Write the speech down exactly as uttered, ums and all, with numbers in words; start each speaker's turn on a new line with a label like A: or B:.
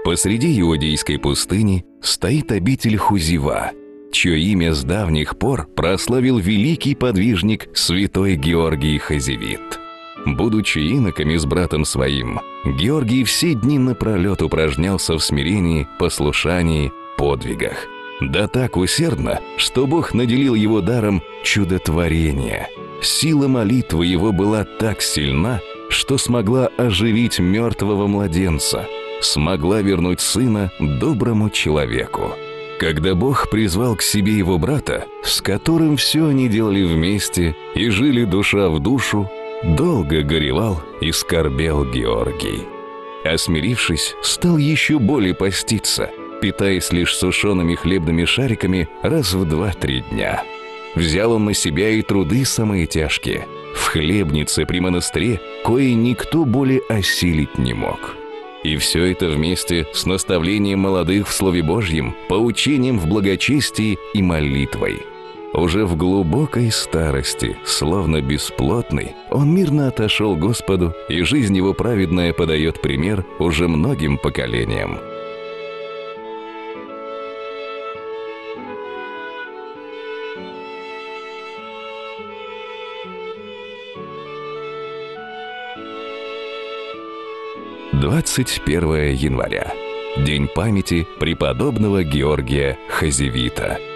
A: Посреди иудейской пустыни стоит обитель Хузива, чье имя с давних пор прославил великий подвижник святой Георгий Хазевит. Будучи иноками с братом своим, Георгий все дни напролет упражнялся в смирении, послушании, подвигах. Да так усердно, что Бог наделил его даром чудотворения. Сила молитвы его была так сильна, что смогла оживить мертвого младенца, смогла вернуть сына доброму человеку. Когда Бог призвал к себе его брата, с которым все они делали вместе и жили душа в душу, долго горевал и скорбел Георгий. Осмирившись, стал еще более поститься, питаясь лишь сушеными хлебными шариками раз в два-три дня. Взял он на себя и труды самые тяжкие, в хлебнице при монастыре, кое никто более осилить не мог. И все это вместе с наставлением молодых в Слове Божьем, поучением в благочестии и молитвой. Уже в глубокой старости, словно бесплотный, он мирно отошел к Господу, и жизнь его праведная подает пример уже многим поколениям. двадцать первое января. День памяти преподобного Георгия Хазевита.